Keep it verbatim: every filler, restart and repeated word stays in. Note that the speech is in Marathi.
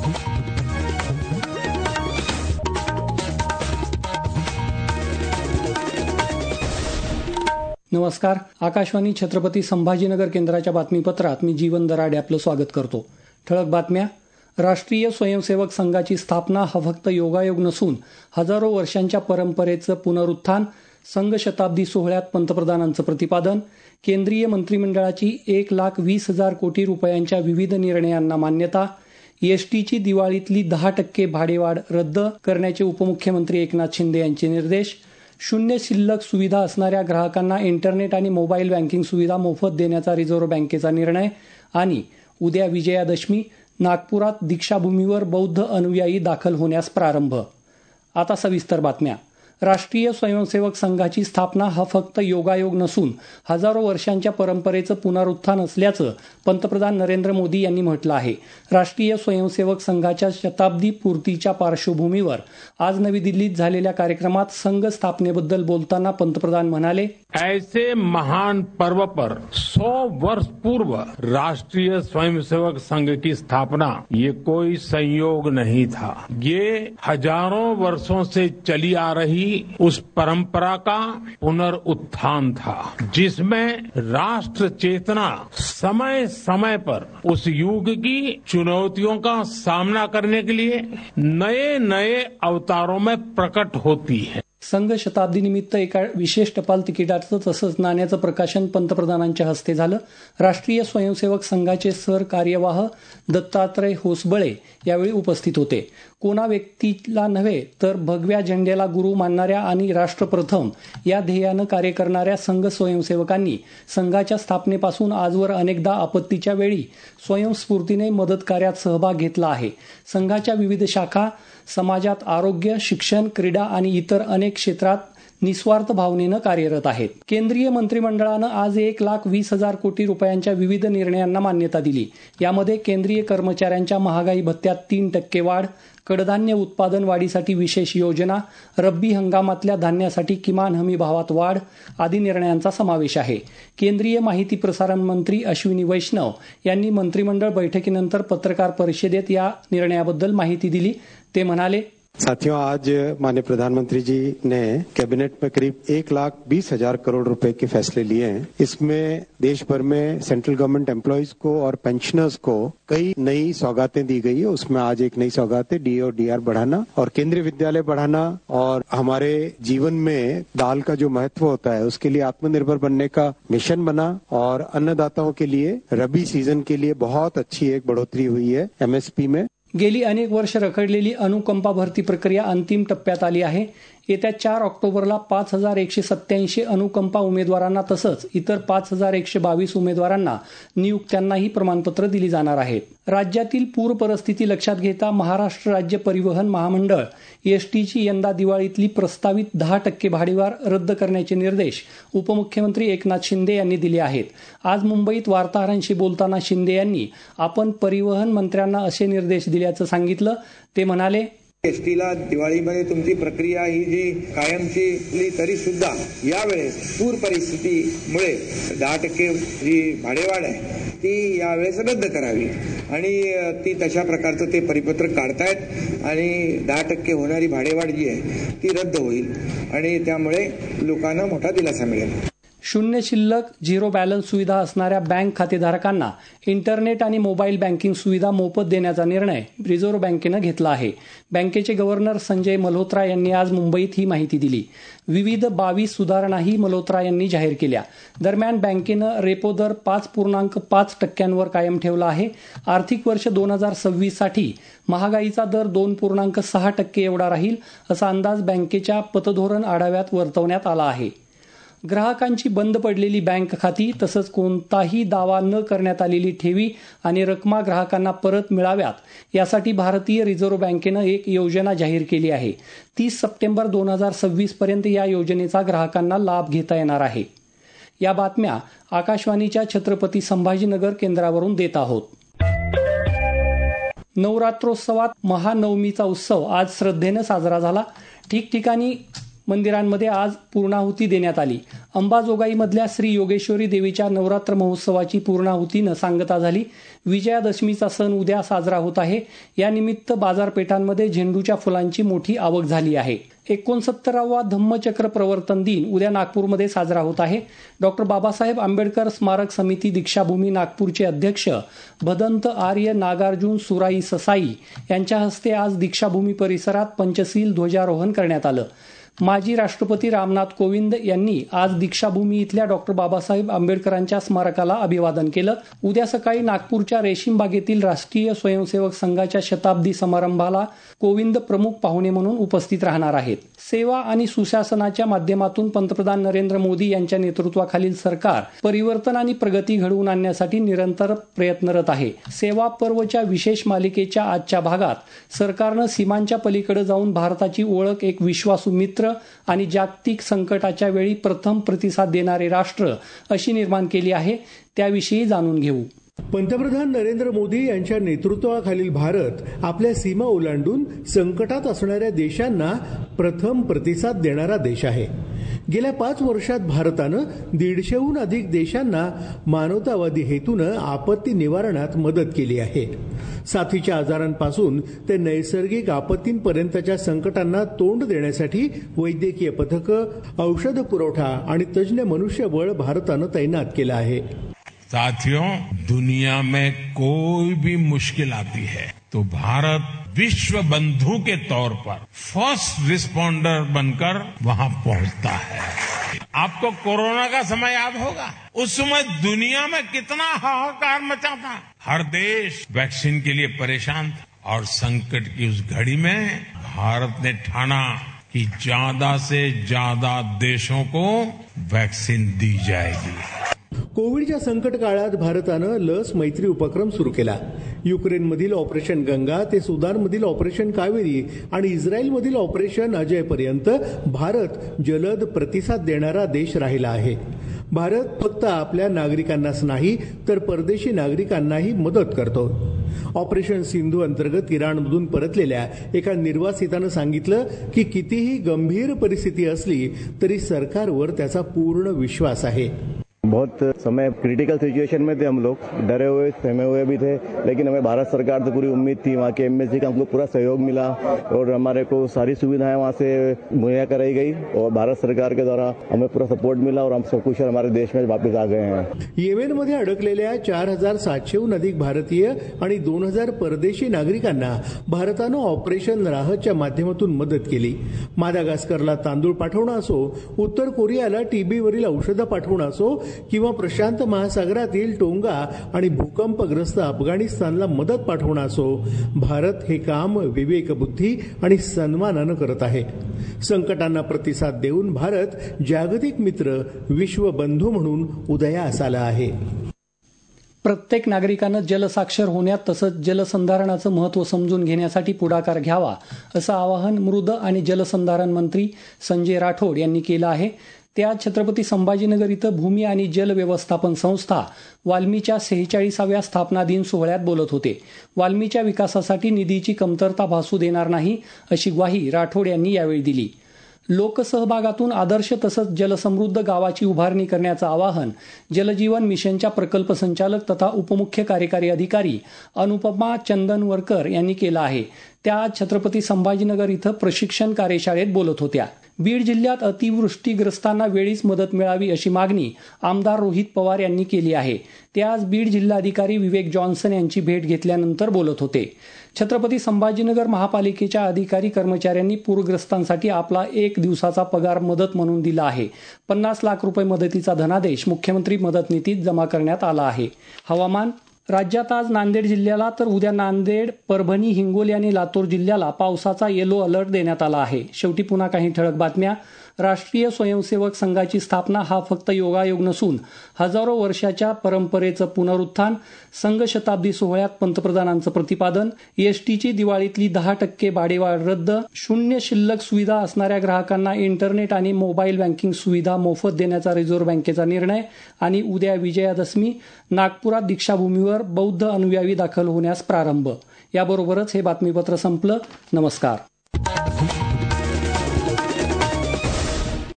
नमस्कार. आकाशवाणी छत्रपती संभाजीनगर केंद्राच्या बातमीपत्रात मी जीवन दराडे आपलं स्वागत करतो. ठळक बातम्या. राष्ट्रीय स्वयंसेवक संघाची स्थापना हा फक्त योगायोग नसून हजारो वर्षांच्या परंपरेचं पुनरुत्थान. संघ शताब्दी सोहळ्यात पंतप्रधानांचं प्रतिपादन. केंद्रीय मंत्रिमंडळाची एक लाख वीस हजार कोटी रुपयांच्या विविध निर्णयांना मान्यता. एसटीची दिवाळीतली दहा टक्के भाडेवाढ रद्द करण्याचे उपमुख्यमंत्री एकनाथ शिंदे यांचे निर्देश. शून्य शिल्लक सुविधा असणाऱ्या ग्राहकांना इंटरनेट आणि मोबाईल बँकिंग सुविधा मोफत देण्याचा रिझर्व्ह बँकेचा निर्णय. आणि उद्या विजयादशमी. नागपुरात दीक्षाभूमीवर बौद्ध अनुयायी दाखल होण्यास प्रारंभ. आता सविस्तर बातम्या. राष्ट्रीय स्वयंसेवक संघाची स्थापना हा फक्त योगायोग नसून हजारो वर्षांच्या परंपरेचं पुनरुत्थान असल्याचं पंतप्रधान नरेंद्र मोदी यांनी म्हटलं आहे. राष्ट्रीय स्वयंसेवक संघाच्या शताब्दी पूर्तीच्या पार्श्वभूमीवर आज नवी दिल्लीत झालेल्या कार्यक्रमात संघ स्थापनेबद्दल बोलताना पंतप्रधान म्हणाले, ऐसे महान पर्व पर सौ वर्ष पूर्व राष्ट्रीय स्वयंसेवक संघ की स्थापना ये कोई संयोग नहीं था. ये हजारों वर्षों से चली आ रही उस परंपरा का पुनरुत्थान था, जिसमें राष्ट्र चेतना समय समय पर उस युग की चुनौतियों का सामना करने के लिए नए नए अवतारों में प्रकट होती है. संघ शताब्दी निमित्त एका विशेष टपाल तिकिटाचं तसंच नाण्याचं प्रकाशन पंतप्रधानांच्या हस्ते झालं. राष्ट्रीय स्वयंसेवक संघाचे सर कार्यवाह दत्तात्रय होसबळे यावेळी उपस्थित होते. कोणा व्यक्तीला नव्हे तर भगव्या झेंड्याला गुरु मानणाऱ्या आणि राष्ट्रप्रथम या ध्येयानं कार्य करणाऱ्या संघ स्वयंसेवकांनी संघाच्या स्थापनेपासून आजवर अनेकदा आपत्तीच्या वेळी स्वयंस्फूर्तीने मदत कार्यात सहभाग घेतला आहे. संघाच्या विविध शाखा समाजात आरोग्य, शिक्षण, क्रीडा आणि इतर अनेक क्षेत्रात निस्वार्थ भावनेनं कार्यरत आहेत. केंद्रीय मंत्रिमंडळानं आज एक लाख वीस हजार कोटी रुपयांच्या विविध निर्णयांना मान्यता दिली. यामध्ये केंद्रीय कर्मचाऱ्यांच्या महागाई भत्त्यात तीन टक्के वाढ, कडधान्य उत्पादन वाढीसाठी विशेष योजना, रब्बी हंगामातल्या धान्यासाठी किमान हमी भावात वाढ आदी निर्णयांचा समावेश आहे. केंद्रीय माहिती प्रसारण मंत्री अश्विनी वैष्णव यांनी मंत्रिमंडळ बैठकीनंतर पत्रकार परिषदेत या निर्णयाबद्दल माहिती दिली. ते म्हणाले, साथियों, आज माननीय प्रधानमंत्री जी ने कैबिनेट में करीब एक लाख बीस हजार करोड़ रुपए के फैसले लिए हैं. इसमें देश भर में सेंट्रल गवर्नमेंट एम्प्लॉयज को और पेंशनर्स को कई नई सौगातें दी गई है. उसमें आज एक नई सौगात है डी और डी आर बढ़ाना और केंद्रीय विद्यालय बढ़ाना और हमारे जीवन में दाल का जो महत्व होता है उसके लिए आत्मनिर्भर बनने का मिशन बना और अन्नदाताओं के लिए रबी सीजन के लिए बहुत अच्छी एक बढ़ोतरी हुई है एमएसपी में. गेली अनेक वर्ष रखडलेली अनुकंपा भरती प्रक्रिया अंतिम टप्प्यात आली आहे. येत्या चार ऑक्टोबरला पाच हजार एकशे सत्याऐंशी अनुकंपा उमेदवारांना तसंच इतर पाच हजार एकशे बावीस उमेदवारांना नियुक्त्यांनाही प्रमाणपत्र दिली जाणार आहेत. राज्यातील पूर परिस्थिती लक्षात घेता महाराष्ट्र राज्य परिवहन महामंडळ एसटीची यंदा दिवाळीतली प्रस्तावित दहा टक्के भाडेवाढ रद्द करण्याचे निर्देश उपमुख्यमंत्री एकनाथ शिंदे यांनी दिले आहेत. आज मुंबईत वार्ताहरांशी बोलताना शिंदे यांनी आपण परिवहन मंत्र्यांना असे निर्देश दिल्याचं सांगितलं. ते म्हणाले, एसटीला दिवाळीमध्ये तुमची प्रक्रिया ही जी कायमची तरी सुद्धा यावेळेस पूर परिस्थितीमुळे दहा टक्के जी भाडेवाढ आहे ती यावेळेस रद्द करावी आणि ती तशा प्रकारचं ते परिपत्रक काढतायत आणि दहा टक्के होणारी भाडेवाढ जी आहे ती रद्द होईल आणि त्यामुळे लोकांना मोठा दिलासा मिळेल. शून्य शिल्लक झिरो बॅलन्स सुविधा असणाऱ्या बँक खातेधारकांना इंटरनेट आणि मोबाईल बँकिंग सुविधा मोफत देण्याचा निर्णय रिझर्व्ह बँकेनं घेतला आहे. बँकेचे गव्हर्नर संजय मल्होत्रा यांनी आज मुंबईत ही माहिती दिली. विविध बावीस सुधारणाही मल्होत्रा यांनी जाहीर केल्या. दरम्यान बँकेनं रेपो दर पाच पूर्णांक पाच टक्क्यांवर कायम ठेवला आहे. आर्थिक वर्ष दोन हजार सव्वीस साठी महागाईचा दर दोन पूर्णांक सहा टक्के एवढा राहील असा अंदाज बँकेच्या पतधोरण आढाव्यात वर्तवण्यात आला आहे. ग्राहकांची बंद पडलेली बँक खाती तसंच कोणताही दावा न करण्यात आलेली ठेवी आणि रकमा ग्राहकांना परत मिळाव्यात यासाठी भारतीय रिझर्व्ह बँकेनं एक योजना जाहीर केली आहे. तीस सप्टेंबर दोन हजार सव्वीस पर्यंत या योजनेचा ग्राहकांना लाभ घेता येणार आहे. या बातम्या आकाशवाणीच्या छत्रपती संभाजीनगर केंद्रावरून देत आहोत. नवरात्रोत्सवात महानवमीचा उत्सव आज श्रद्धेनं साजरा झाला. ठिकठिकाणी मंदिरांमध्ये आज पूर्णाहुती देण्यात आली. अंबाजोगाईमधल्या श्री योगेश्वरी देवीच्या नवरात्र महोत्सवाची पूर्णाहुतीनं सांगता झाली. विजयादशमीचा सण उद्या साजरा होत आहे. यानिमित्त बाजारपेठांमध्ये झेंडूच्या फुलांची मोठी आवक झाली आहे. एकोणसत्तरावा धम्मचक्र प्रवर्तन दिन उद्या नागपूरमध्ये साजरा होत आहे. डॉक्टर बाबासाहेब आंबेडकर स्मारक समिती दीक्षाभूमी नागपूरचे अध्यक्ष भदंत आर्य नागार्जुन सुराई ससाई यांच्या हस्ते आज दीक्षाभूमी परिसरात पंचशील ध्वजारोहण करण्यात आलं. माजी राष्ट्रपती रामनाथ कोविंद यांनी आज दीक्षाभूमी इथल्या डॉक्टर बाबासाहेब आंबेडकरांच्या स्मारकाला अभिवादन केलं. उद्या सकाळी नागपूरच्या रेशीमबागेतील राष्ट्रीय स्वयंसेवक संघाच्या शताब्दी समारंभाला कोविंद प्रमुख पाहुणे म्हणून उपस्थित राहणार आहेत. सेवा आणि सुशासनाच्या माध्यमातून पंतप्रधान नरेंद्र मोदी यांच्या नेतृत्वाखालील सरकार परिवर्तन आणि प्रगती घडवून आणण्यासाठी निरंतर प्रयत्नरत आहे. सेवा पर्वच्या विशेष मालिकेच्या आजच्या भागात सरकारनं सीमांच्या पलीकडे जाऊन भारताची ओळख एक विश्वासू मित्र आणि जागतिक संकटाच्या वेळी प्रथम प्रतिसाद देणारे राष्ट्र अशी निर्माण केली आहे. त्याविषयी जाणून घेऊ. पंतप्रधान नरेंद्र मोदी यांच्या नेतृत्वाखालील भारत आपल्या सीमा ओलांडून संकटात असणाऱ्या देशांना प्रथम प्रतिसाद देणारा देश आहे. गेल्या पाच वर्षात भारतानं दीडशेहून अधिक देशांना मानवतावादी हेतूनं आपत्ती निवारणात मदत केली आहे. साथीच्या आजारांपासून ते नैसर्गिक आपत्तींपर्यंतच्या संकटांना तोंड देण्यासाठी वैद्यकीय पथकं, औषध पुरवठा आणि तज्ज्ञ मनुष्यबळ भारतानं तैनात केलं आहे. साथियों, दुनिया में कोई भी मुश्किल आती है तो भारत विश्व बंधु के तौर पर फर्स्ट रिस्पॉन्डर बनकर वहां पहुंचता है. आपको कोरोना का समय याद होगा. उस समय दुनिया में कितना हाहाकार मचा था. हर देश वैक्सीन के लिए परेशान था और संकट की उस घड़ी में भारत ने ठाना कि ज्यादा से ज्यादा देशों को वैक्सीन दी जाएगी. कोविडच्या संकट काळात भारतानं लस मैत्री उपक्रम सुरू केला. युक्रेनमधील ऑपरेशन गंगा ते सुदानमधील ऑपरेशन कावेरी आणि इस्रायलमधील ऑपरेशन अजयपर्यंत भारत जलद प्रतिसाद देणारा देश राहिला आहे. भारत फक्त आपल्या नागरिकांनाच नाही तर परदेशी नागरिकांनाही मदत करतो. ऑपरेशन सिंधू अंतर्गत इराणमधून परतलेल्या एका निर्वासितानं सांगितलं की कितीही गंभीर परिस्थिती असली तरी सरकारवर त्याचा पूर्ण विश्वास आहे. बहुत समय क्रिटिकल सिचुएशन में थे हम लोग, डरे हुए सहमे हुए भी थे, लेकिन हमें भारत सरकार से पूरी उम्मीद थी. वहाँ के एमबेसी का हमको पूरा सहयोग मिला और हमारे को सारी सुविधाएं वहाँ से मुहैया कराई गई और भारत सरकार के द्वारा हमें पूरा सपोर्ट मिला और हम सकुशल हमारे देश में वापस आ गए हैं. येमेनमध्ये अडकलेल्या चार हजार सातशेहून अधिक भारतीय आणि दोन हजार परदेशी नागरिकांना भारतानं ऑपरेशन राहतच्या माध्यमातून मदत केली. मादागास्करला तांदूळ पाठवणं असो, उत्तर कोरियाला टीबीवरील औषधं पाठवणं असो किंवा प्रशांत महासागरातील टोंगा आणि भूकंपग्रस्त अफगाणिस्तानला मदत पाठवणं असो, भारत हे काम विवेकबुद्धी आणि सन्मानानं करत आहे. संकटांना प्रतिसाद देऊन भारत जागतिक मित्र, विश्वबंधू म्हणून उदयास आला आहे. प्रत्येक नागरिकानं जलसाक्षर होण्यात तसंच जलसंधारणाचं महत्त्व समजून घेण्यासाठी पुढाकार घ्यावा असं आवाहन मृद आणि जलसंधारण मंत्री संजय राठोड यांनी केलं आहे. ते आज छत्रपती संभाजीनगर इथं भूमी आणि जल व्यवस्थापन संस्था वाल्मीच्या सेहेचाळीसाव्या स्थापना दिन सोहळ्यात बोलत होते. वाल्मीच्या विकासासाठी निधीची कमतरता भासू देणार नाही अशी ग्वाही राठोड यांनी यावेळी दिली. लोकसहभागातून आदर्श तसंच जलसमृद्ध गावाची उभारणी करण्याचं आवाहन जलजीवन मिशनच्या प्रकल्प संचालक तथा उपमुख्य कार्यकारी अधिकारी अनुपमा चंदनवरकर यांनी केलं आहे. त्या आज छत्रपती संभाजीनगर इथं प्रशिक्षण कार्यशाळेत बोलत होत्या. बीड जिल्ह्यात अतिवृष्टीग्रस्तांना वेळीच मदत मिळावी अशी मागणी आमदार रोहित पवार यांनी केली आहे. ते आज बीड जिल्हाधिकारी विवेक जॉन्सन यांची भेट घेतल्यानंतर बोलत होते. छत्रपती संभाजीनगर महापालिकेच्या अधिकारी कर्मचाऱ्यांनी पूरग्रस्तांसाठी आपला एक दिवसाचा पगार मदत म्हणून दिला आहे. पन्नास लाख रुपये मदतीचा धनादेश मुख्यमंत्री मदत निधीत जमा करण्यात आला आहे. हवामान. राज्यात आज नांदेड जिल्ह्याला तर उद्या नांदेड, परभणी, हिंगोली आणि लातूर जिल्ह्याला पावसाचा येलो अलर्ट देण्यात आला आहे. शेवटी पुन्हा काही ठळक बातम्या. राष्ट्रीय स्वयंसेवक संघाची स्थापना हा फक्त योगायोग नसून हजारो वर्षाच्या परंपरेचं पुनरुत्थान. संघ शताब्दी सोहळ्यात पंतप्रधानांचं प्रतिपादन. एसटीची दिवाळीतली दहा टक्के भाडेवाढ रद्द. शून्य शिल्लक सुविधा असणाऱ्या ग्राहकांना इंटरनेट आणि मोबाईल बँकिंग सुविधा मोफत देण्याचा रिझर्व्ह बँकेचा निर्णय. आणि उद्या विजयादशमी. नागपुरात दीक्षाभूमीवर बौद्ध अनुयायी दाखल होण्यास प्रारंभ. याबरोबरच हे बातमीपत्र संपलं. नमस्कार.